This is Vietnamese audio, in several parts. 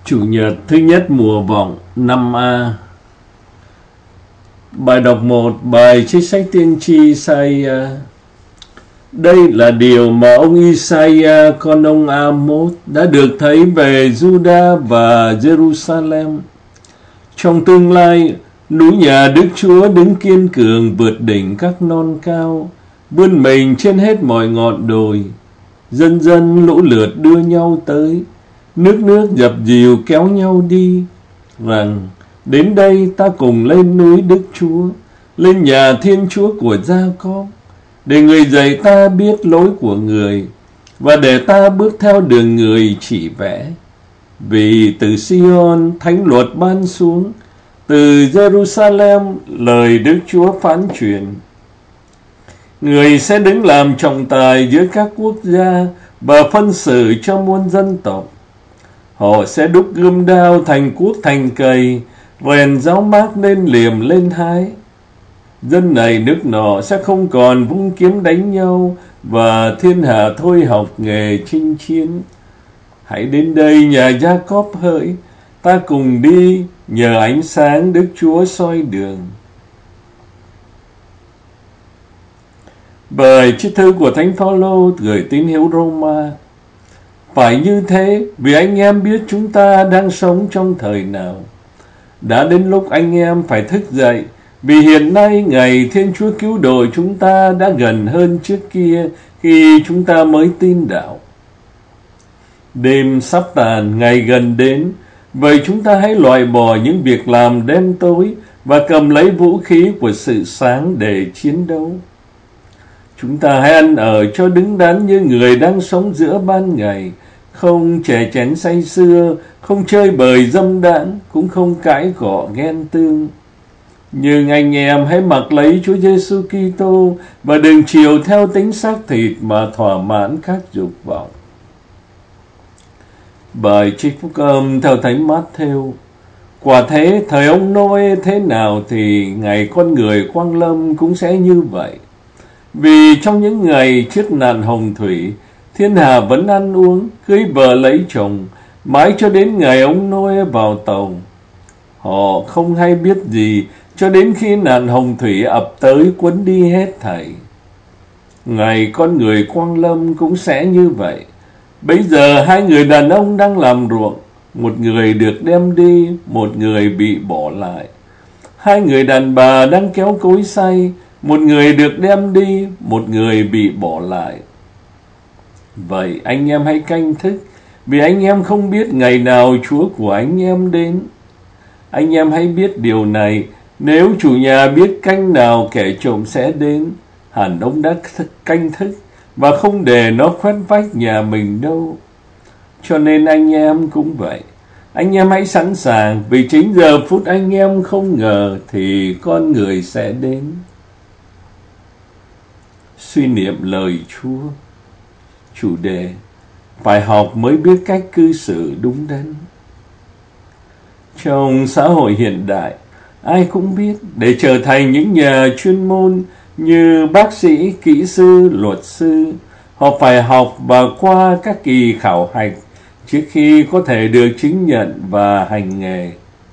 Chủ nhật thứ nhất mùa vọng 5A. Bài đọc 1, bài trích sách tiên tri Isaiah. Đây là điều mà ông Isaiah con ông Amos đã được thấy về Juda và Jerusalem. Trong tương lai, núi nhà Đức Chúa đứng kiên cường vượt đỉnh các non cao, vươn mình trên hết mọi ngọn đồi. Dân dân lũ lượt đưa nhau tới, nước nước dập dìu kéo nhau đi, rằng đến đây ta cùng lên núi Đức Chúa, lên nhà Thiên Chúa của Gia-cóp, để người dạy ta biết lối của người, và để ta bước theo đường người chỉ vẽ. Vì từ Sion thánh luật ban xuống, từ Jerusalem lời Đức Chúa phán truyền. Người sẽ đứng làm trọng tài giữa các quốc gia và phân xử cho muôn dân tộc. Họ sẽ đúc gươm đao thành cuốc thành cày, rèn giáo mác nên liềm lên hái. Dân này nước nọ sẽ không còn vung kiếm đánh nhau, và thiên hạ thôi học nghề chinh chiến. Hãy đến đây nhà Gia-cóp hỡi, ta cùng đi, nhờ ánh sáng Đức Chúa soi đường. Bài trích thư của Thánh Phaolô gửi tín hữu Roma. Phải như thế, vì anh em biết chúng ta đang sống trong thời nào. Đã đến lúc anh em phải thức dậy, vì hiện nay ngày Thiên Chúa cứu độ chúng ta đã gần hơn trước kia khi chúng ta mới tin đạo. Đêm sắp tàn, ngày gần đến, vậy chúng ta hãy loại bỏ những việc làm đen tối và cầm lấy vũ khí của sự sáng để chiến đấu. Chúng ta hãy ăn ở cho đứng đắn như người đang sống giữa ban ngày, không chè chén say sưa, không chơi bời dâm đãng, cũng không cãi cọ ghen tương. Nhưng anh em hãy mặc lấy Chúa Giêsu Kitô và đừng chiều theo tính xác thịt mà thỏa mãn các dục vọng. Bài trích phúc âm theo Thánh Mát-thêu. Quả thế, thời ông Nô-ê thế nào thì ngày con người quang lâm cũng sẽ như vậy. Vì trong những ngày trước nạn hồng thủy, thiên hạ vẫn ăn uống, cưới vợ lấy chồng, mãi cho đến ngày ông Nô-ê vào tàu. Họ không hay biết gì cho đến khi nạn hồng thủy ập tới cuốn đi hết thảy. Ngày con người quang lâm cũng sẽ như vậy. Bây giờ hai người đàn ông đang làm ruộng, một người được đem đi, một người bị bỏ lại. Hai người đàn bà đang kéo cối xay, một người được đem đi, một người bị bỏ lại. Vậy anh em hãy canh thức, vì anh em không biết ngày nào Chúa của anh em đến. Anh em hãy biết điều này, nếu chủ nhà biết canh nào kẻ trộm sẽ đến, hẳn ông đã canh thức và không để nó khoét vách nhà mình đâu. Cho nên anh em cũng vậy. Anh em hãy sẵn sàng, vì chính giờ phút anh em không ngờ thì con người sẽ đến. Suy niệm lời Chúa. Chủ đề: phải học mới biết cách cư xử đúng đắn. Trong xã hội hiện đại, ai cũng biết để trở thành những nhà chuyên môn như bác sĩ, kỹ sư, luật sư, họ phải học và qua các kỳ khảo hạch trước khi có thể được chứng nhận và hành nghề.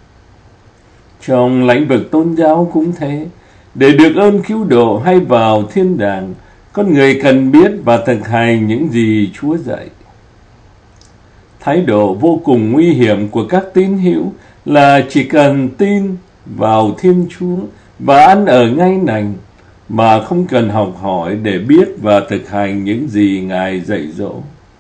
Trong lĩnh vực tôn giáo cũng thế. Để được ơn cứu độ hay vào thiên đàng, con người cần biết và thực hành những gì Chúa dạy. Thái độ vô cùng nguy hiểm của các tín hữu là chỉ cần tin vào Thiên Chúa và ăn ở ngay nành, mà không cần học hỏi để biết và thực hành những gì Ngài dạy dỗ.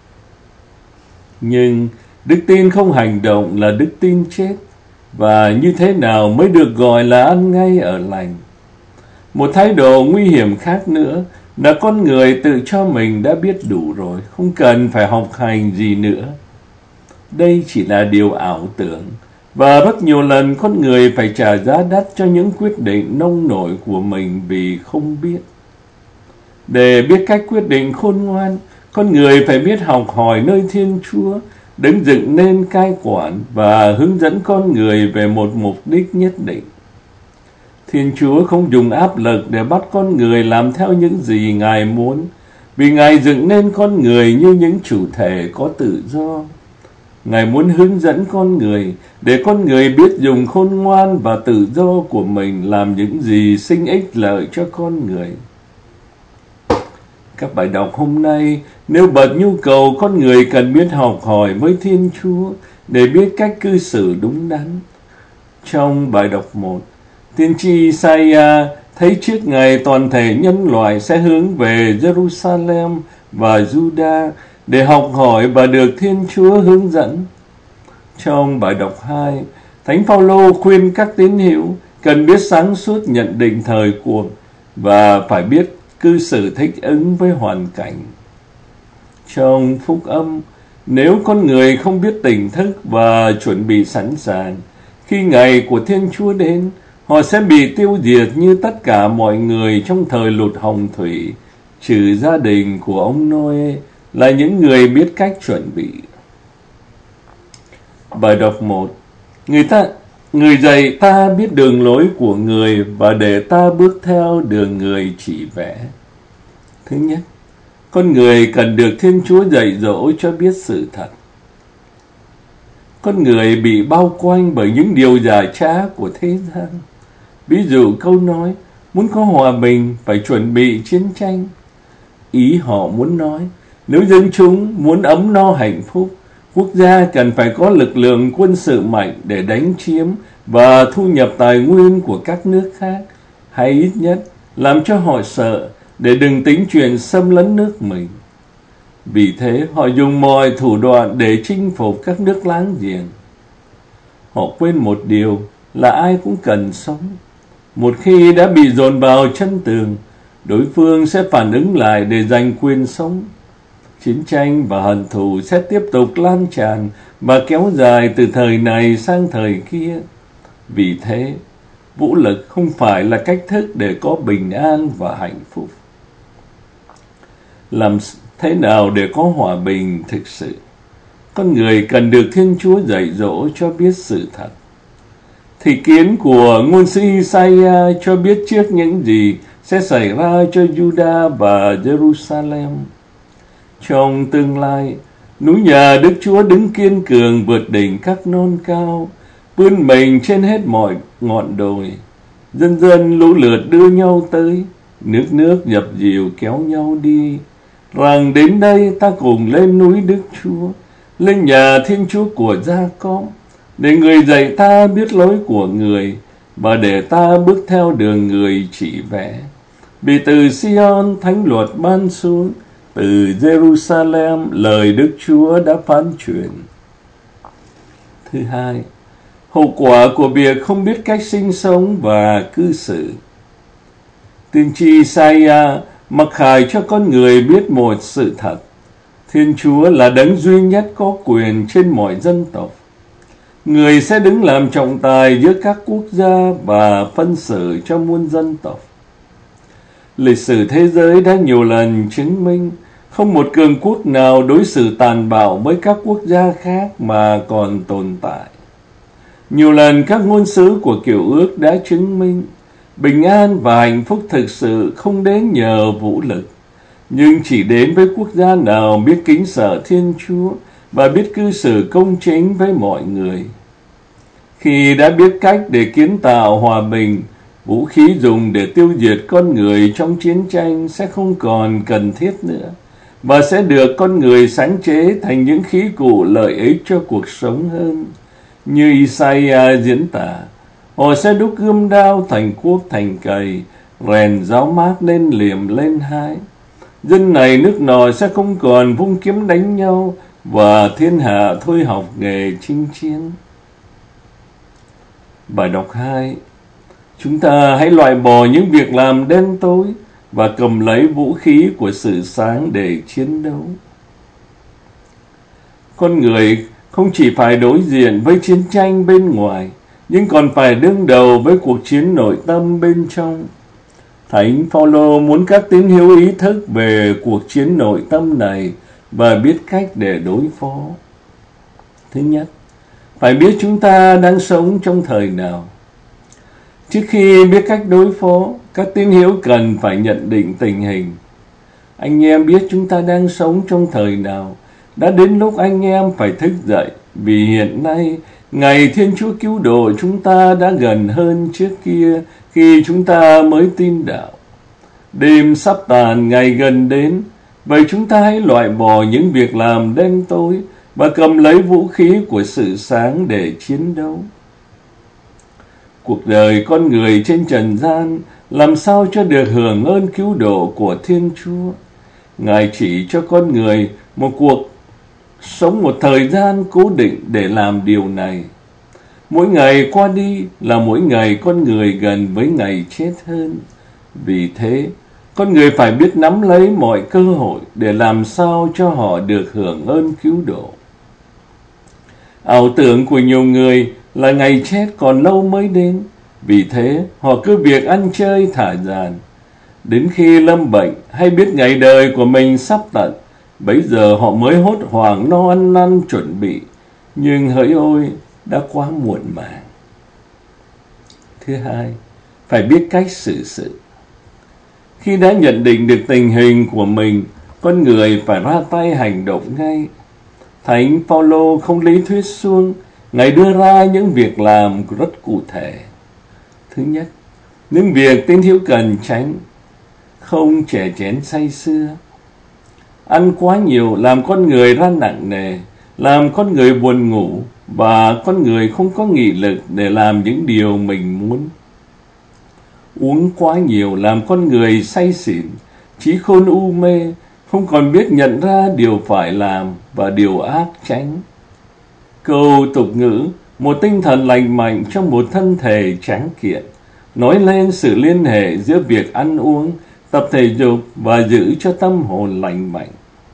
Nhưng đức tin không hành động là đức tin chết, và như thế nào mới được gọi là ăn ngay ở lành? Một thái độ nguy hiểm khác nữa là con người tự cho mình đã biết đủ rồi, không cần phải học hành gì nữa. Đây chỉ là điều ảo tưởng, và rất nhiều lần con người phải trả giá đắt cho những quyết định nông nổi của mình vì không biết. Để biết cách quyết định khôn ngoan, con người phải biết học hỏi nơi Thiên Chúa, đứng dựng nên cai quản và hướng dẫn con người về một mục đích nhất định. Thiên Chúa không dùng áp lực để bắt con người làm theo những gì Ngài muốn, vì Ngài dựng nên con người như những chủ thể có tự do. Ngài muốn hướng dẫn con người, để con người biết dùng khôn ngoan và tự do của mình làm những gì sinh ích lợi cho con người. Các bài đọc hôm nay nêu bật nhu cầu con người cần biết học hỏi với Thiên Chúa để biết cách cư xử đúng đắn. Trong bài đọc 1, tiên tri Isaiah thấy trước ngày toàn thể nhân loại sẽ hướng về Jerusalem và Judah để học hỏi và được Thiên Chúa hướng dẫn. Trong bài đọc 2, Thánh Phaolô khuyên các tín hữu cần biết sáng suốt nhận định thời cuộc và phải biết cư xử thích ứng với hoàn cảnh. Trong phúc âm, nếu con người không biết tỉnh thức và chuẩn bị sẵn sàng, khi ngày của Thiên Chúa đến, họ sẽ bị tiêu diệt như tất cả mọi người trong thời lụt hồng thủy, trừ gia đình của ông Noe là những người biết cách chuẩn bị. Bài đọc 1. Người dạy ta biết đường lối của người và để ta bước theo đường người chỉ vẽ. Thứ nhất, con người cần được Thiên Chúa dạy dỗ cho biết sự thật. Con người bị bao quanh bởi những điều giả trá của thế gian. Ví dụ câu nói, muốn có hòa bình phải chuẩn bị chiến tranh. Ý họ muốn nói, nếu dân chúng muốn ấm no hạnh phúc, quốc gia cần phải có lực lượng quân sự mạnh để đánh chiếm và thu nhập tài nguyên của các nước khác, hay ít nhất làm cho họ sợ để đừng tính chuyện xâm lấn nước mình. Vì thế họ dùng mọi thủ đoạn để chinh phục các nước láng giềng. Họ quên một điều là ai cũng cần sống. Một khi đã bị dồn vào chân tường, đối phương sẽ phản ứng lại để giành quyền sống. Chiến tranh và hận thù sẽ tiếp tục lan tràn và kéo dài từ thời này sang thời kia. Vì thế, vũ lực không phải là cách thức để có bình an và hạnh phúc. Làm thế nào để có hòa bình thực sự? Con người cần được Thiên Chúa dạy dỗ cho biết sự thật. Thị kiến của ngôn sứ Isaiah cho biết trước những gì sẽ xảy ra cho Judah và Jerusalem. Trong tương lai, núi nhà Đức Chúa đứng kiên cường vượt đỉnh các non cao, vươn mình trên hết mọi ngọn đồi. Dân dân lũ lượt đưa nhau tới, nước nước dập dìu kéo nhau đi. Rằng đến đây ta cùng lên núi Đức Chúa, lên nhà Thiên Chúa của Gia-cốp, để người dạy ta biết lối của người, và để ta bước theo đường người chỉ vẽ. Vì từ Sion thánh luật ban xuống, từ Jerusalem lời Đức Chúa đã phán truyền. Thứ hai, hậu quả của việc không biết cách sinh sống và cư xử. Tiên tri Isaiah mặc khải cho con người biết một sự thật. Thiên Chúa là đấng duy nhất có quyền trên mọi dân tộc. Người sẽ đứng làm trọng tài giữa các quốc gia và phân xử cho muôn dân tộc. Lịch sử thế giới đã nhiều lần chứng minh không một cường quốc nào đối xử tàn bạo với các quốc gia khác mà còn tồn tại. Nhiều lần các ngôn sứ của Cựu Ước đã chứng minh bình an và hạnh phúc thực sự không đến nhờ vũ lực, nhưng chỉ đến với quốc gia nào biết kính sợ Thiên Chúa và biết cư xử công chính với mọi người. Khi đã biết cách để kiến tạo hòa bình, vũ khí dùng để tiêu diệt con người trong chiến tranh sẽ không còn cần thiết nữa, và sẽ được con người sáng chế thành những khí cụ lợi ích cho cuộc sống hơn. Như Isaiah diễn tả, họ sẽ đúc gươm đao thành cuốc thành cày, rèn giáo mát lên liềm lên hái. Dân này nước nọ sẽ không còn vung kiếm đánh nhau, và thiên hạ thôi học nghề chinh chiến. Bài đọc 2. Chúng ta hãy loại bỏ những việc làm đen tối và cầm lấy vũ khí của sự sáng để chiến đấu. Con người không chỉ phải đối diện với chiến tranh bên ngoài, nhưng còn phải đương đầu với cuộc chiến nội tâm bên trong. Thánh Phaolô muốn các tín hữu ý thức về cuộc chiến nội tâm này và biết cách để đối phó. Thứ nhất, phải biết chúng ta đang sống trong thời nào. Trước khi biết cách đối phó, các tín hữu cần phải nhận định tình hình. Anh em biết chúng ta đang sống trong thời nào, Đã đến lúc anh em phải thức dậy, vì hiện nay ngày Thiên Chúa cứu độ chúng ta đã gần hơn trước kia khi chúng ta mới tin đạo. Đêm sắp tàn, ngày gần đến, vậy chúng ta hãy loại bỏ những việc làm đen tối và cầm lấy vũ khí của sự sáng để chiến đấu. Cuộc đời con người trên trần gian làm sao cho được hưởng ơn cứu độ của Thiên Chúa? Ngài chỉ cho con người một cuộc sống một thời gian cố định để làm điều này. Mỗi ngày qua đi là mỗi ngày con người gần với ngày chết hơn. Vì thế, con người phải biết nắm lấy mọi cơ hội để làm sao cho họ được hưởng ơn cứu độ. Ảo tưởng của nhiều người là ngày chết còn lâu mới đến. Vì thế, họ cứ việc ăn chơi thả dàn. Đến khi lâm bệnh hay biết ngày đời của mình sắp tận, bấy giờ họ mới hốt hoảng no ăn năn chuẩn bị. Nhưng hỡi ôi, đã quá muộn màng. Thứ hai, phải biết cách xử sự. Khi đã nhận định được tình hình của mình, con người phải ra tay hành động ngay. Thánh Phaolô không lý thuyết suông, Ngài đưa ra những việc làm rất cụ thể. Thứ nhất, những việc tín hữu cần tránh: không chè chén say sưa. Ăn quá nhiều làm con người ra nặng nề, làm con người buồn ngủ và con người không có nghị lực để làm những điều mình muốn. Uống quá nhiều làm con người say xỉn, trí khôn u mê, không còn biết nhận ra điều phải làm và điều ác tránh. Câu tục ngữ một tinh thần lành mạnh trong một thân thể tráng kiện nói lên sự liên hệ giữa việc ăn uống, tập thể dục và giữ cho tâm hồn lành mạnh.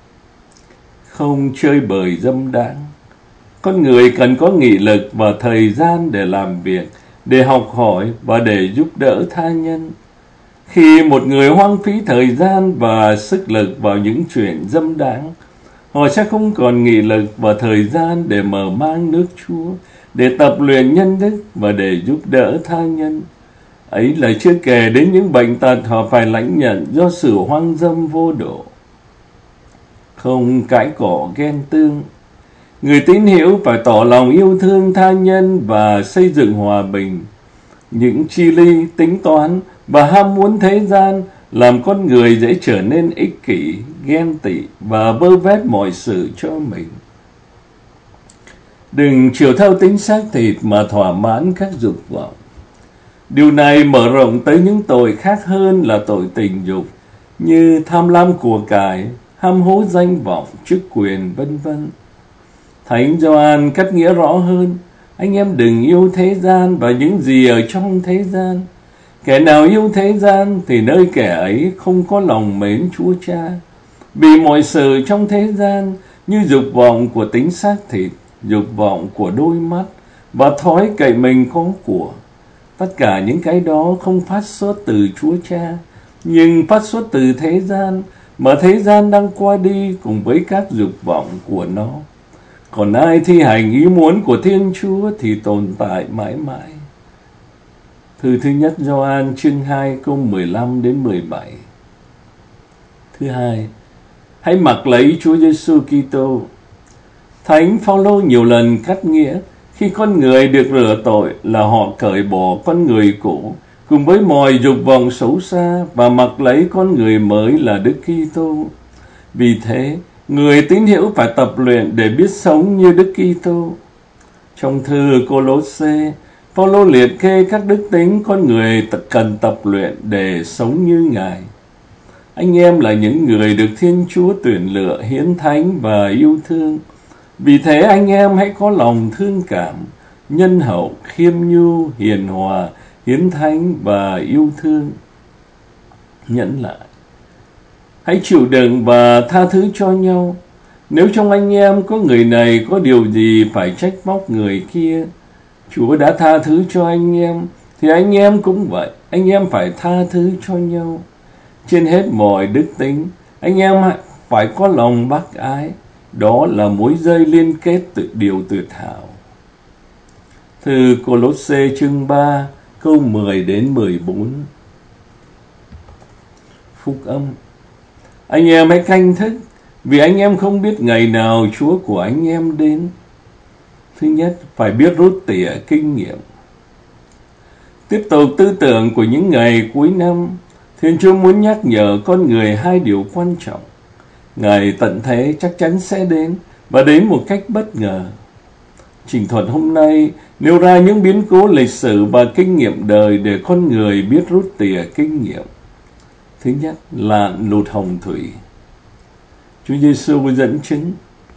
Không chơi bời dâm đãng. Con người cần có nghị lực và thời gian để làm việc, để học hỏi và để giúp đỡ tha nhân. Khi một người hoang phí thời gian và sức lực vào những chuyện dâm đãng, họ sẽ không còn nghị lực và thời gian để mở mang nước Chúa, để tập luyện nhân đức và để giúp đỡ tha nhân. Ấy là chưa kể đến những bệnh tật họ phải lãnh nhận do sự hoang dâm vô độ. Không cãi cọ ghen tương. Người tín hữu phải tỏ lòng yêu thương tha nhân và xây dựng hòa bình. Những chi ly, tính toán và ham muốn thế gian làm con người dễ trở nên ích kỷ, ghen tị và vơ vét mọi sự cho mình. Đừng chiều theo tính xác thịt mà thỏa mãn các dục vọng. Điều này mở rộng tới những tội khác hơn là tội tình dục, như tham lam của cải, ham hố danh vọng, chức quyền, vân vân. Thánh Gioan cắt nghĩa rõ hơn: anh em đừng yêu thế gian và những gì ở trong thế gian. Kẻ nào yêu thế gian thì nơi kẻ ấy không có lòng mến Chúa Cha. Vì mọi sự trong thế gian như dục vọng của tính xác thịt, dục vọng của đôi mắt và thói cậy mình có của, tất cả những cái đó không phát xuất từ Chúa Cha, nhưng phát xuất từ thế gian, mà thế gian đang qua đi cùng với các dục vọng của nó. Còn ai thi hành ý muốn của Thiên Chúa thì tồn tại mãi mãi. Thư thứ nhất Gioan chương 2 câu 15 đến 17. Thứ hai, hãy mặc lấy Chúa Giêsu Kitô. Thánh Phaolô nhiều lần cắt nghĩa: khi con người được rửa tội là họ cởi bỏ con người cũ cùng với mọi dục vọng xấu xa và mặc lấy con người mới là Đức Kitô. Vì thế, người tín hữu phải tập luyện để biết sống như Đức Kitô. Trong thư Cô-lô-sê, Phaolô liệt kê các đức tính con người cần tập luyện để sống như Ngài. Anh em là những người được Thiên Chúa tuyển lựa, hiến thánh và yêu thương. Vì thế anh em hãy có lòng thương cảm, nhân hậu, khiêm nhu, hiền hòa, hiến thánh và yêu thương. Nhẫn lại. Hãy chịu đựng và tha thứ cho nhau. Nếu trong anh em có người này có điều gì phải trách móc người kia, Chúa đã tha thứ cho anh em, thì anh em cũng vậy, anh em phải tha thứ cho nhau. Trên hết mọi đức tính, anh em phải có lòng bác ái, đó là mối dây liên kết điều tuyệt hảo. Thư Cô-lô-sê chương 3 câu 10 đến 14. Phúc âm. Anh em hãy canh thức, vì anh em không biết ngày nào Chúa của anh em đến. Thứ nhất, phải biết rút tỉa kinh nghiệm. Tiếp tục tư tưởng của những ngày cuối năm, Thiên Chúa muốn nhắc nhở con người hai điều quan trọng. Ngày tận thế chắc chắn sẽ đến, và đến một cách bất ngờ. Trình thuật hôm nay nêu ra những biến cố lịch sử và kinh nghiệm đời để con người biết rút tỉa kinh nghiệm. Thứ nhất là lụt hồng thủy. Chúa Giêsu dẫn chứng.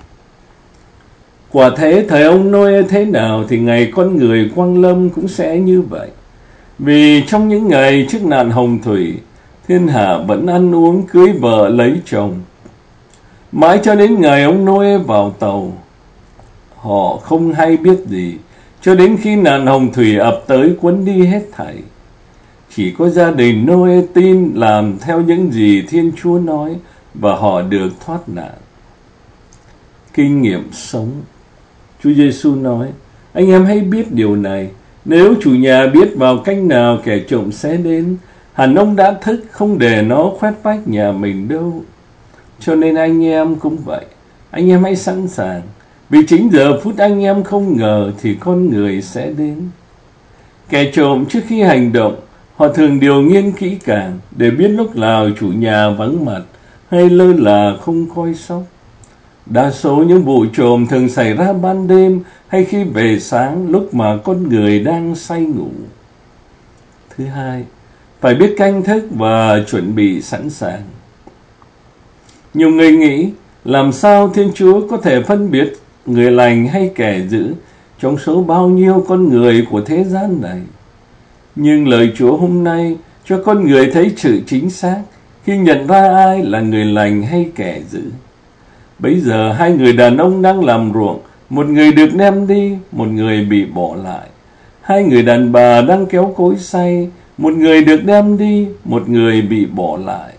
Quả thế thời ông Noe thế nào thì ngày con người quang lâm cũng sẽ như vậy. Vì trong những ngày trước nạn hồng thủy, thiên hạ vẫn ăn uống, cưới vợ, lấy chồng. Mãi cho đến ngày ông Noe vào tàu, họ không hay biết gì, cho đến khi nạn hồng thủy ập tới cuốn đi hết thảy. Chỉ có gia đình Noe tin làm theo những gì Thiên Chúa nói, và họ được thoát nạn. Kinh nghiệm sống. Chúa Giêsu nói, anh em hãy biết điều này, nếu chủ nhà biết vào cách nào kẻ trộm sẽ đến, hẳn ông đã thức không để nó khoét vách nhà mình đâu. Cho nên anh em cũng vậy, anh em hãy sẵn sàng, vì chính giờ phút anh em không ngờ thì con người sẽ đến. Kẻ trộm trước khi hành động, họ thường điều nghiên kỹ càng để biết lúc nào chủ nhà vắng mặt hay lơ là không coi sóc. Đa số những vụ trộm thường xảy ra ban đêm hay khi về sáng, lúc mà con người đang say ngủ. Thứ hai, phải biết canh thức và chuẩn bị sẵn sàng. Nhiều người nghĩ, làm sao Thiên Chúa có thể phân biệt người lành hay kẻ dữ trong số bao nhiêu con người của thế gian này? Nhưng lời Chúa hôm nay cho con người thấy sự chính xác khi nhận ra ai là người lành hay kẻ dữ. Bây giờ hai người đàn ông đang làm ruộng, một người được đem đi, một người bị bỏ lại. Hai người đàn bà đang kéo cối xay, một người được đem đi, một người bị bỏ lại.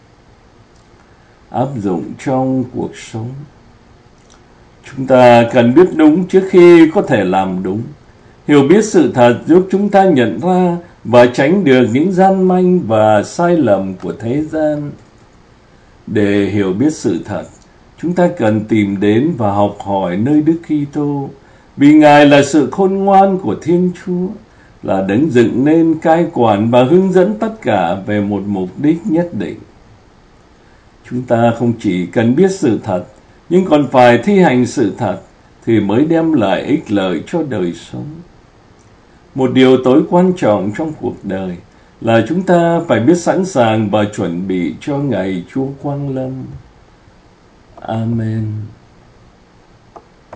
Áp dụng trong cuộc sống. Chúng ta cần biết đúng trước khi có thể làm đúng. Hiểu biết sự thật giúp chúng ta nhận ra và tránh được những gian manh và sai lầm của thế gian. Để hiểu biết sự thật, chúng ta cần tìm đến và học hỏi nơi Đức Kitô, vì Ngài là sự khôn ngoan của Thiên Chúa, là đấng dựng nên, cai quản và hướng dẫn tất cả về một mục đích nhất định. Chúng ta không chỉ cần biết sự thật, nhưng còn phải thi hành sự thật thì mới đem lại ích lợi cho đời sống. Một điều tối quan trọng trong cuộc đời là chúng ta phải biết sẵn sàng và chuẩn bị cho ngày Chúa quang lâm. Amen.